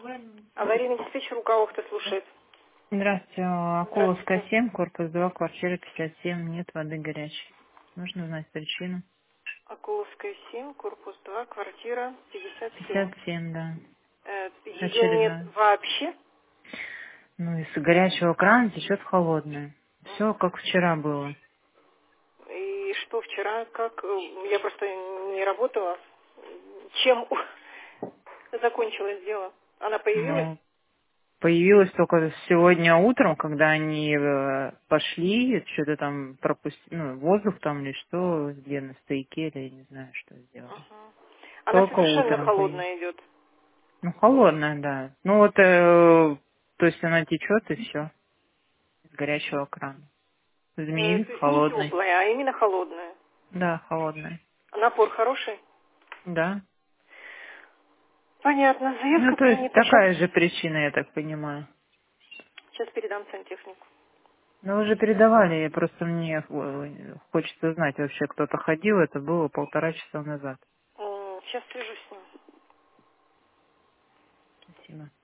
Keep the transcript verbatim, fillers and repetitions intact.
Аварийный диспетчер, у кого кто слушает? Здравствуйте, Акуловская Здравствуйте. семь, корпус два, квартира пятьдесят семь, нет воды горячей. Нужно узнать причину. Акуловская семь, корпус два, квартира пятьдесят семь. пятьдесят семь, да. Э, ее нет Очередная. вообще? Ну, из горячего крана течет в холодное. Все как вчера было. И что вчера, как? э, Я просто не работала. Чем закончилось дело? Она появилась? Ну, появилась только сегодня утром, когда они э, пошли, что-то там пропустили, ну, воздух там или что, где на стояке, или я не знаю, что сделали. Мгм. Она Только совершенно утром появилась. холодная идет. Ну, холодная, да. Ну, вот, э, то есть она течет и все. Из горячего крана. Э, Изменить то есть не холодный. теплая, а именно холодная. Да, холодный. Напор хороший? Да. Понятно. Ну, Заявка то есть принята. Сейчас, такая же причина, я так понимаю. сейчас передам сантехнику. Но уже передавали, я просто мне э, хочется знать, вообще кто-то ходил, это было полтора часа назад. М, Сейчас свяжусь с ним. Спасибо.